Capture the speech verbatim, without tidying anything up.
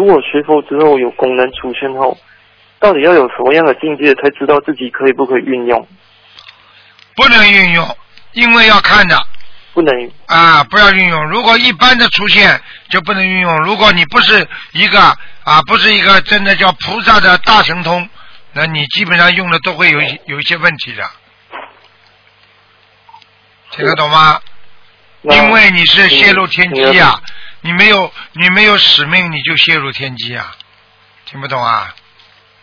如果学佛之后有功能出现后，到底要有什么样的境界才知道自己可以不可以运用？ 不能运用，因为要看的。 不能啊，不要运用。如果一般的出现就不能运用。如果你不是一个啊，不是一个真的叫菩萨的大神通，那你基本上用的都会有一有一些问题的。听得懂吗？因为你是泄露天机啊，你没有你没有使命，你就泄露天机啊，听不懂啊？